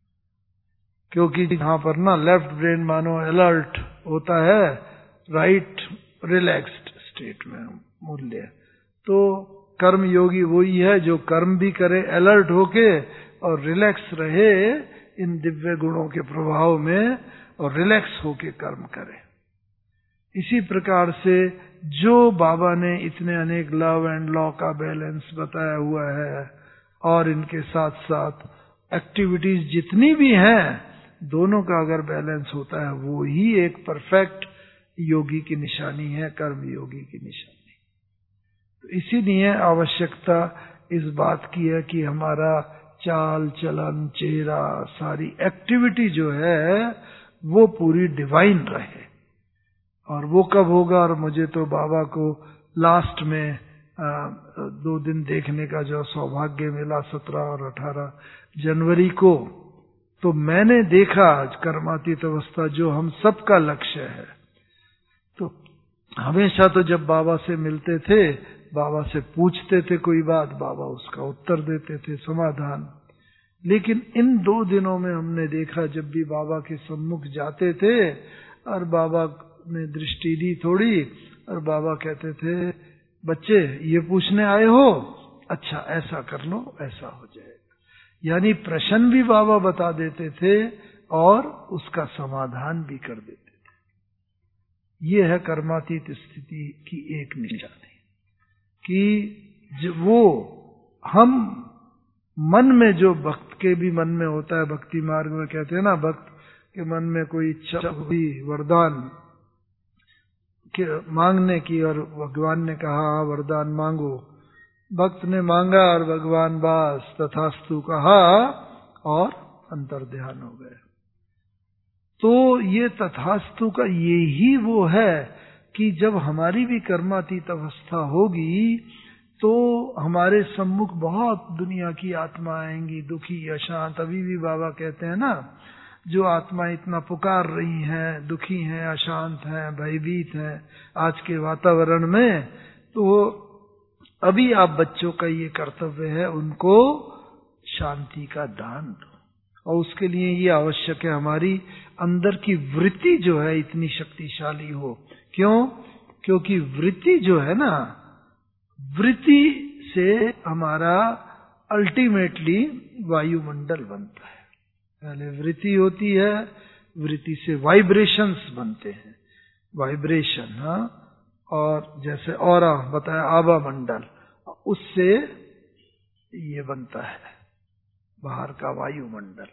क्योंकि जहां पर ना लेफ्ट ब्रेन मानो अलर्ट होता है, राइट रिलैक्स्ड स्टेट में मूल्य, तो कर्म योगी वही है जो कर्म भी करे अलर्ट होके और रिलैक्स रहे इन दिव्य गुणों के प्रभाव में, और रिलैक्स होके कर्म करे। इसी प्रकार से जो बाबा ने इतने अनेक लव एंड लॉ का बैलेंस बताया हुआ है, और इनके साथ साथ एक्टिविटीज जितनी भी हैं, दोनों का अगर बैलेंस होता है वो ही एक परफेक्ट योगी की निशानी है, कर्म योगी की निशानी। तो इसीलिए आवश्यकता इस बात की है कि हमारा चाल चलन चेहरा सारी एक्टिविटी जो है वो पूरी डिवाइन रहे। और वो कब होगा, और मुझे तो बाबा को लास्ट में 2 दिन देखने का जो सौभाग्य मिला 17 और 18 जनवरी को, तो मैंने देखा कर्मातीत अवस्था जो हम सबका लक्ष्य है। तो हमेशा तो जब बाबा से मिलते थे, बाबा से पूछते थे कोई बात, बाबा उसका उत्तर देते थे, समाधान। लेकिन इन 2 दिनों में हमने देखा जब भी बाबा के सम्मुख जाते थे और बाबा ने दृष्टि दी थोड़ी, और बाबा कहते थे बच्चे ये पूछने आए हो, अच्छा ऐसा कर लो ऐसा हो जाएगा। यानी प्रश्न भी बाबा बता देते थे और उसका समाधान भी कर देते थे। ये है कर्मातीत स्थिति की एक निशानी, कि वो हम मन में जो भक्त के भी मन में होता है, भक्ति मार्ग में कहते हैं ना, भक्त के मन में कोई इच्छा हुई वरदान के मांगने की, और भगवान ने कहा वरदान मांगो, भक्त ने मांगा और भगवान बास तथास्तु कहा और अंतर्ध्यान हो गए। तो ये तथास्तु का यही वो है कि जब हमारी भी कर्मातीत अवस्था होगी तो हमारे सम्मुख बहुत दुनिया की आत्मा आएंगी, दुखी अशांत। अभी भी बाबा कहते हैं ना, जो आत्मा इतना पुकार रही हैं, दुखी हैं, अशांत हैं, भयभीत हैं आज के वातावरण में, तो अभी आप बच्चों का ये कर्तव्य है उनको शांति का दान दो। और उसके लिए ये आवश्यक है हमारी अंदर की वृत्ति जो है इतनी शक्तिशाली हो। क्यों? क्योंकि वृत्ति जो है ना, वृत्ति से हमारा अल्टीमेटली वायुमंडल बनता है। पहले वृत्ति होती है, वृत्ति से वाइब्रेशंस बनते हैं, वाइब्रेशन, हाँ, और जैसे ऑरा बताया आभा मंडल, उससे ये बनता है बाहर का वायुमंडल।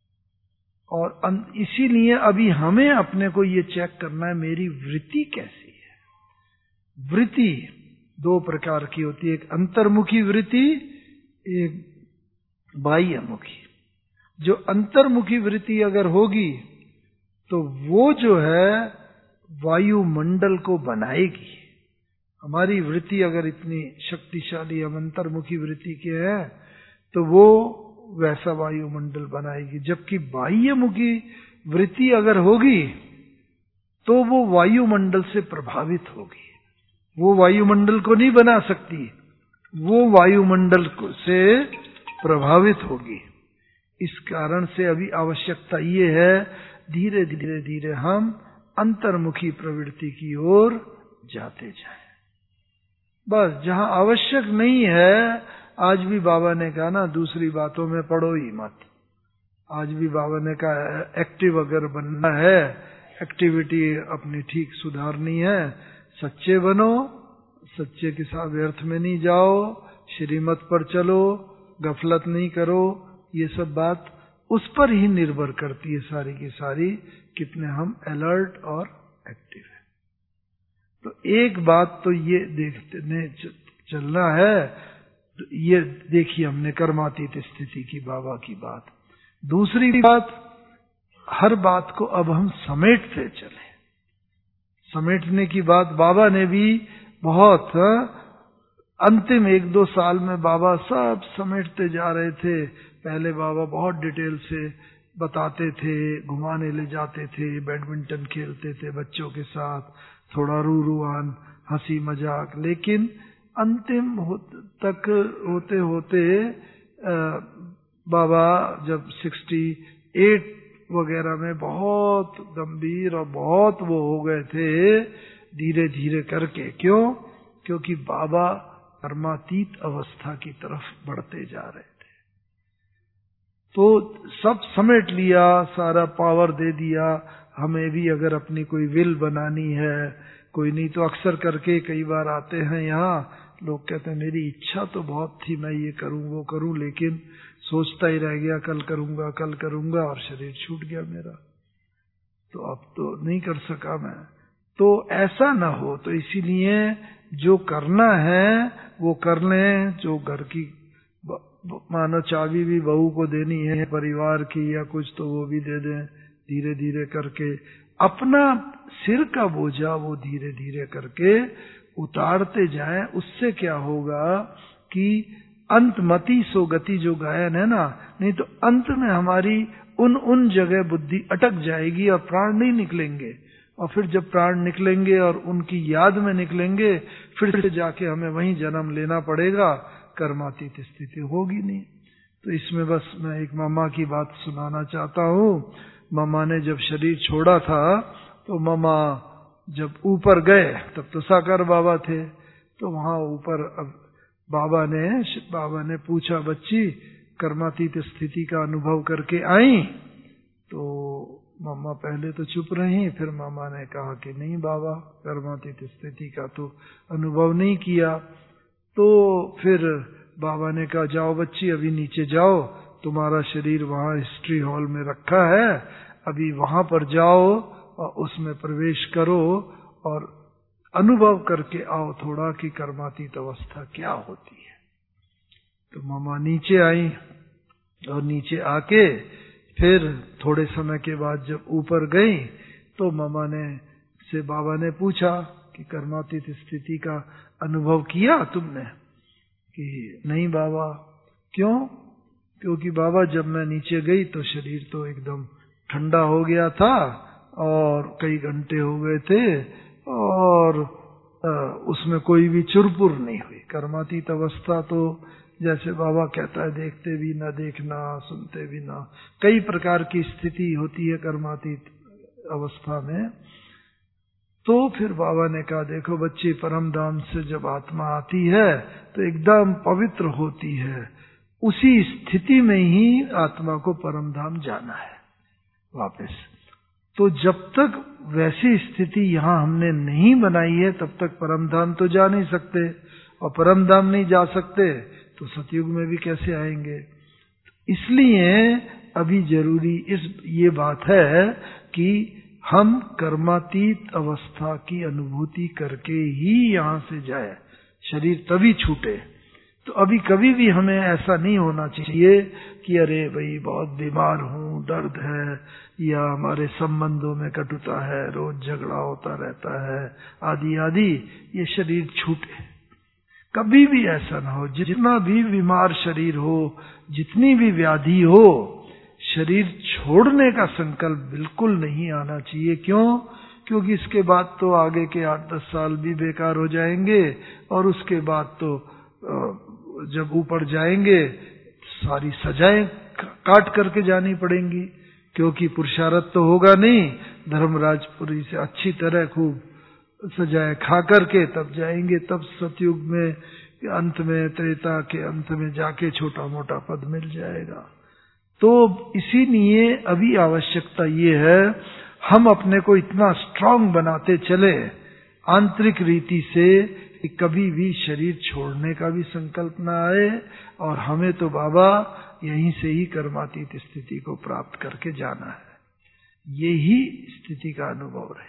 और इसीलिए अभी हमें अपने को ये चेक करना है मेरी वृत्ति कैसी है। वृत्ति 2 प्रकार की होती है, एक अंतर्मुखी वृत्ति, एक बाह्यमुखी। जो अंतर्मुखी वृत्ति अगर होगी तो वो जो है वायुमंडल को बनाएगी। हमारी वृत्ति अगर इतनी शक्तिशाली, हम अंतर्मुखी वृत्ति के हैं, तो वो वैसा वायुमंडल बनाएगी। जबकि बाह्यमुखी वृत्ति अगर होगी तो वो वायुमंडल से प्रभावित होगी, वो वायुमंडल को नहीं बना सकती, वो वायुमंडल से प्रभावित होगी। इस कारण से अभी आवश्यकता ये है धीरे धीरे धीरे हम अंतर्मुखी प्रवृत्ति की ओर जाते जाएं। बस जहां आवश्यक नहीं है, आज भी बाबा ने कहा ना, दूसरी बातों में पड़ो ही मत। आज भी बाबा ने कहा एक्टिव अगर बनना है, एक्टिविटी अपनी ठीक सुधारनी है, सच्चे बनो, सच्चे के साथ व्यर्थ में नहीं जाओ, श्रीमत पर चलो, गफलत नहीं करो। ये सब बात उस पर ही निर्भर करती है सारी की सारी, कितने हम अलर्ट और एक्टिव है। तो एक बात तो ये देखने चलना है, तो ये देखिए हमने कर्मातीत स्थिति की, बाबा की बात। दूसरी बात, हर बात को अब हम समेटते चले। समेटने की बात बाबा ने भी बहुत, अंतिम 1-2 साल में बाबा सब समेटते जा रहे थे। पहले बाबा बहुत डिटेल से बताते थे, घुमाने ले जाते थे, बैडमिंटन खेलते थे बच्चों के साथ, थोड़ा रूरुआन हंसी मजाक। लेकिन अंतिम तक होते होते बाबा जब 68 वगैरह में बहुत गंभीर और बहुत वो हो गए थे, धीरे धीरे करके। क्यों? क्योंकि बाबा कर्मातीत अवस्था की तरफ बढ़ते जा रहे थे। तो सब समेट लिया, सारा पावर दे दिया। हमें भी अगर अपनी कोई विल बनानी है, कोई नहीं तो अक्सर करके कई बार आते हैं यहाँ लोग, कहते हैं मेरी इच्छा तो बहुत थी, मैं ये करूं वो करूं, लेकिन सोचता ही रह गया, कल करूंगा, और शरीर छूट गया मेरा, तो अब तो नहीं कर सका मैं। तो ऐसा ना हो, तो इसीलिए जो करना है वो कर लें। जो घर की मानो चाबी भी बहू को देनी है परिवार की या कुछ, तो वो भी दे दें धीरे धीरे करके। अपना सिर का बोझा वो धीरे धीरे करके उतारते जाएं। उससे क्या होगा कि अंतमति सो गति, जो गायन है ना, नहीं तो अंत में हमारी उन जगह बुद्धि अटक जाएगी और प्राण नहीं निकलेंगे। और फिर जब प्राण निकलेंगे और उनकी याद में निकलेंगे, फिर से जाके हमें वहीं जन्म लेना पड़ेगा, कर्मातीत स्थिति होगी नहीं। तो इसमें बस मैं एक मामा की बात सुनाना चाहता हूँ। मामा ने जब शरीर छोड़ा था, तो मामा जब ऊपर गए तब तो साकार बाबा थे। तो वहां ऊपर अब बाबा ने पूछा, बच्ची कर्मातीत स्थिति का अनुभव करके आई? तो मामा पहले तो चुप रही, फिर मामा ने कहा कि नहीं बाबा, कर्मातीत स्थिति का तो अनुभव नहीं किया। तो फिर बाबा ने कहा, जाओ बच्ची अभी नीचे जाओ, तुम्हारा शरीर वहां हिस्ट्री हॉल में रखा है, अभी वहां पर जाओ और उसमें प्रवेश करो और अनुभव करके आओ थोड़ा कि कर्मातीत अवस्था क्या होती है। तो मामा नीचे आई और नीचे आके फिर थोड़े समय के बाद जब ऊपर गई, तो मामा से बाबा ने पूछा कि कर्मातीत स्थिति का अनुभव किया तुमने? कि नहीं बाबा। क्यों? क्योंकि बाबा जब मैं नीचे गई तो शरीर तो एकदम ठंडा हो गया था और कई घंटे हो गए थे और उसमें कोई भी चुरपुर नहीं हुई। कर्मातीत अवस्था तो जैसे बाबा कहता है, देखते भी ना देखना, सुनते भी ना, कई प्रकार की स्थिति होती है कर्मातीत अवस्था में। तो फिर बाबा ने कहा, देखो बच्चे, परम धाम से जब आत्मा आती है तो एकदम पवित्र होती है, उसी स्थिति में ही आत्मा को परम धाम जाना है वापस। तो जब तक वैसी स्थिति यहाँ हमने नहीं बनाई है, तब तक परम धाम तो जा नहीं सकते, और परम धाम नहीं जा सकते तो सतयुग में भी कैसे आएंगे। इसलिए अभी जरूरी ये बात है कि हम कर्मातीत अवस्था की अनुभूति करके ही यहाँ से जाए, शरीर तभी छूटे। तो अभी कभी भी हमें ऐसा नहीं होना चाहिए कि अरे भाई बहुत बीमार हूँ, दर्द है, या हमारे संबंधों में कटुता है, रोज झगड़ा होता रहता है, आदि आदि, ये शरीर छूटे। कभी भी ऐसा ना हो। जितना भी बीमार शरीर हो, जितनी भी व्याधि हो, शरीर छोड़ने का संकल्प बिल्कुल नहीं आना चाहिए। क्यों? क्योंकि इसके बाद तो आगे के 8-10 साल भी बेकार हो जाएंगे, और उसके बाद तो जब ऊपर जाएंगे सारी सजाएं काट करके जानी पड़ेंगी, क्योंकि पुरुषार्थ तो होगा नहीं। धर्मराजपुरी से अच्छी तरह खूब सजाए खा करके तब जाएंगे, तब सतयुग में अंत में, त्रेता के अंत में जाके छोटा मोटा पद मिल जाएगा। तो इसीलिए अभी आवश्यकता ये है, हम अपने को इतना स्ट्रांग बनाते चले आंतरिक रीति से कि कभी भी शरीर छोड़ने का भी संकल्प न आए, और हमें तो बाबा यहीं से ही कर्मातीत स्थिति को प्राप्त करके जाना है, यही स्थिति का अनुभव रहे।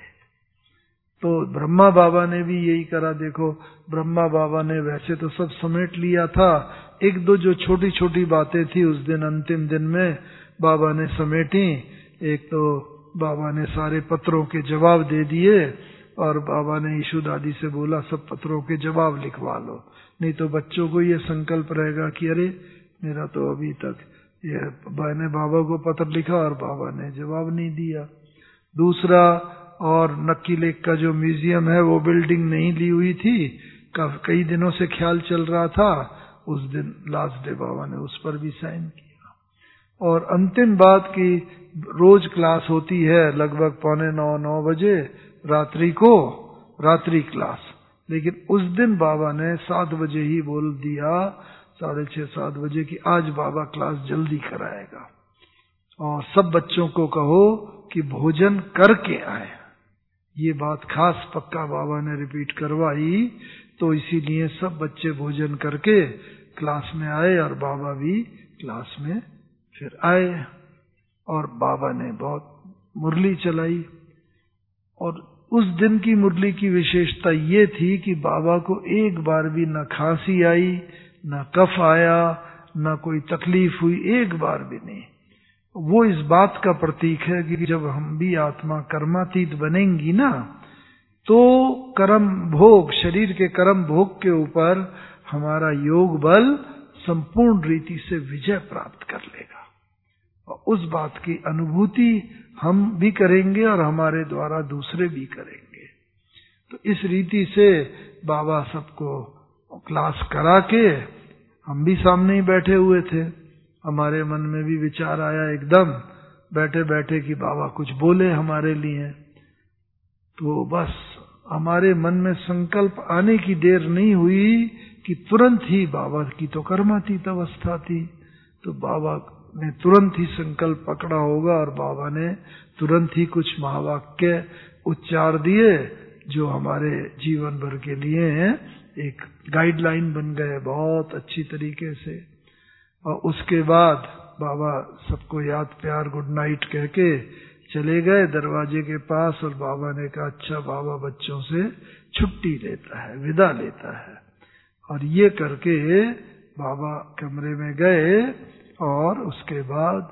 तो ब्रह्मा बाबा ने भी यही करा। देखो, ब्रह्मा बाबा ने वैसे तो सब समेट लिया था, एक दो जो छोटी छोटी बातें थी उस दिन अंतिम दिन में बाबा ने समेटी। एक तो बाबा ने सारे पत्रों के जवाब दे दिए, और बाबा ने ईशु दादी से बोला सब पत्रों के जवाब लिखवा लो, नहीं तो बच्चों को ये संकल्प रहेगा कि अरे मेरा तो अभी तक ये मैंने बाबा को पत्र लिखा और बाबा ने जवाब नहीं दिया। दूसरा, और नक्की लेक का जो म्यूजियम है वो बिल्डिंग नहीं ली हुई थी, कई दिनों से ख्याल चल रहा था, उस दिन लास्ट डे बाबा ने उस पर भी साइन किया। और अंतिम बात की रोज क्लास होती है लगभग 8:45-9 बजे रात्रि को, रात्रि क्लास, लेकिन उस दिन बाबा ने 7 बजे ही बोल दिया, 6:30-7 बजे की आज बाबा क्लास जल्दी कराएगा, और सब बच्चों को कहो कि भोजन करके आए। ये बात खास पक्का बाबा ने रिपीट करवाई, तो इसीलिए सब बच्चे भोजन करके क्लास में आए, और बाबा भी क्लास में फिर आए, और बाबा ने बहुत मुरली चलाई। और उस दिन की मुरली की विशेषता ये थी कि बाबा को एक बार भी न खांसी आई, न कफ आया, न कोई तकलीफ हुई, एक बार भी नहीं। वो इस बात का प्रतीक है कि जब हम भी आत्मा कर्मातीत बनेंगी ना, तो कर्म भोग, शरीर के कर्म भोग के ऊपर हमारा योग बल संपूर्ण रीति से विजय प्राप्त कर लेगा, और उस बात की अनुभूति हम भी करेंगे और हमारे द्वारा दूसरे भी करेंगे। तो इस रीति से बाबा सबको क्लास करा के, हम भी सामने ही बैठे हुए थे, हमारे मन में भी विचार आया एकदम बैठे बैठे कि बाबा कुछ बोले हमारे लिए। तो बस हमारे मन में संकल्प आने की देर नहीं हुई कि तुरंत ही, बाबा की तो कर्मातीत अवस्था थी, तो बाबा ने तुरंत ही संकल्प पकड़ा होगा, और बाबा ने तुरंत ही कुछ महावाक्य उच्चार दिए जो हमारे जीवन भर के लिए एक गाइडलाइन बन गए बहुत अच्छी तरीके से। और उसके बाद बाबा सबको याद प्यार गुड नाइट कह के चले गए दरवाजे के पास, और बाबा ने कहा अच्छा बाबा बच्चों से छुट्टी लेता है, विदा लेता है। और ये करके बाबा कमरे में गए, और उसके बाद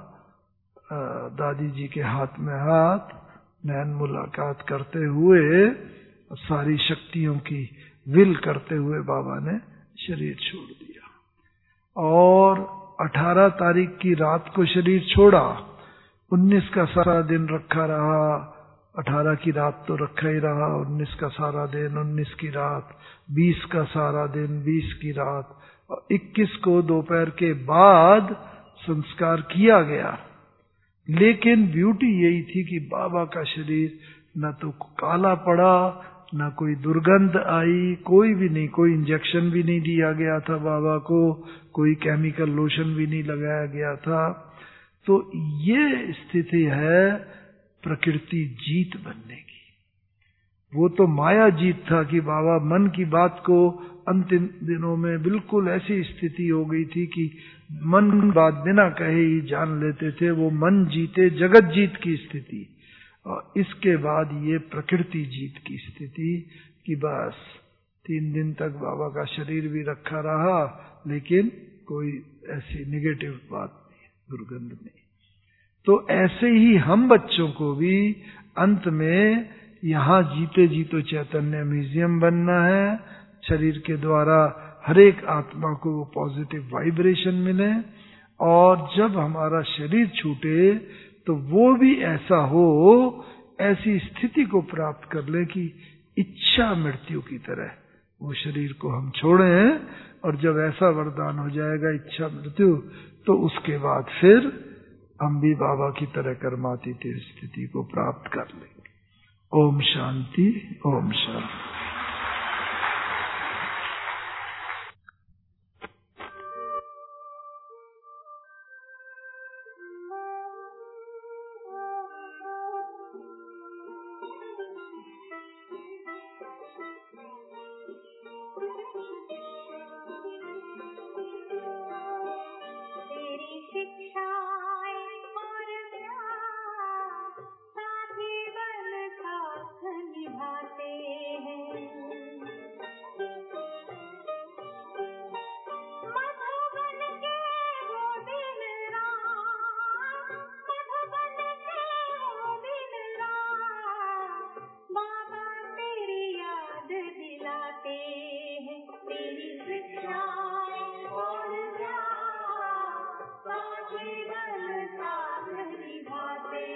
दादी जी के हाथ में हाथ नैन मुलाकात करते हुए, सारी शक्तियों की विल करते हुए बाबा ने शरीर छोड़ दिया। और 18 तारीख की रात को शरीर छोड़ा, 19 का सारा दिन रखा रहा, 18 की रात तो रखा ही रहा, 19 का सारा दिन, 19 की रात, 20 का सारा दिन, 20 की रात, और 21 को दोपहर के बाद संस्कार किया गया। लेकिन ब्यूटी यही थी कि बाबा का शरीर न तो काला पड़ा, न कोई दुर्गंध आई, कोई भी नहीं, कोई इंजेक्शन भी नहीं दिया गया था बाबा को, कोई केमिकल लोशन भी नहीं लगाया गया था। तो ये स्थिति है प्रकृति जीत बनने की। वो तो माया जीत था कि बाबा मन की बात को अंतिम दिनों में बिल्कुल ऐसी स्थिति हो गई थी कि मन बात बिना कहे ही जान लेते थे, वो मन जीते जगत जीत की स्थिति। और इसके बाद ये प्रकृति जीत की स्थिति कि बस 3 दिन तक बाबा का शरीर भी रखा रहा, लेकिन कोई ऐसी निगेटिव बात नहीं, दुर्गंध नहीं। तो ऐसे ही हम बच्चों को भी अंत में यहाँ जीते जीतो चैतन्य म्यूजियम बनना है, शरीर के द्वारा हर एक आत्मा को वो पॉजिटिव वाइब्रेशन मिले, और जब हमारा शरीर छूटे तो वो भी ऐसा हो, ऐसी स्थिति को प्राप्त कर ले कि इच्छा मृत्यु की तरह वो शरीर को हम छोड़ें। और जब ऐसा वरदान हो जाएगा इच्छा मृत्यु, तो उसके बाद फिर हम भी बाबा की तरह कर्मातीत स्थिति को प्राप्त कर लेंगे। ओम शांति, ओम शांति। केवल साथ निभाते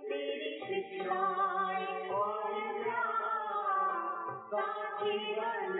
केवल